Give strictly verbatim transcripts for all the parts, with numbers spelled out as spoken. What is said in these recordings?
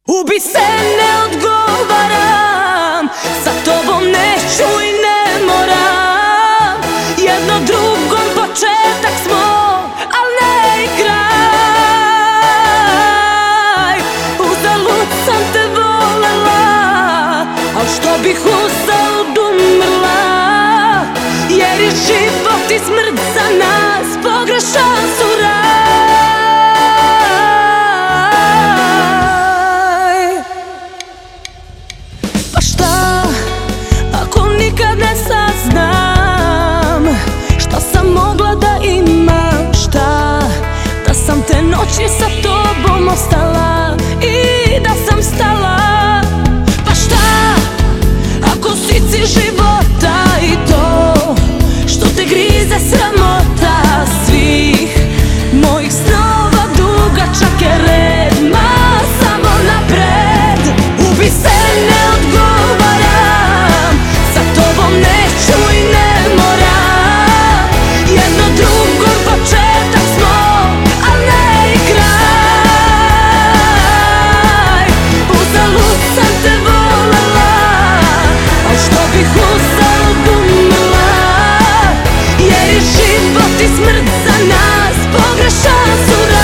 Ubi se ne odgovaram, sa tobom neću i ne moram. Jedno drugom početak smo, al ne i kraj. Uzalud sam te volela, al što bih uzalud umrla. Jer je život i smrt za nas pogrešan su raj. Pa šta ako nikad ne saznam šta sam mogla da imam? Šta da sam te noći sa tobom ostala i da sam stala? Pa šta ako si cilj života i to što te grize sramota svih mojih snova, dugačak je red, ma samo napred. Ubi se, ne odgovaram, sa tobom neću i ne moram. Jedno drugom početak smo, al ne i kraj. Uzalud sam te volela, al što bih uzalud umrla. Jer je život i smrt za nas pogrešan su raj.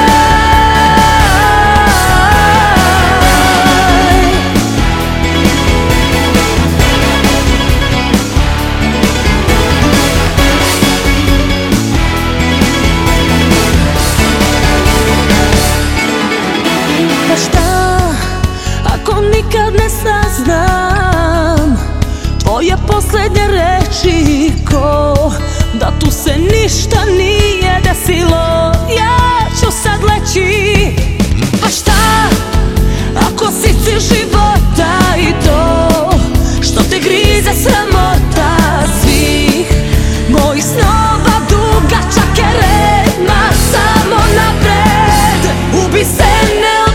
Pa šta ako nikad ne saznam tvoje poslednje reči, ko da tu se ništa nije desilo, ja ću sad leći. Pa šta ako si cilj života i to što te grize sramota svih mojih snova, dugačak je red, ma samo napred. Ubi se, ne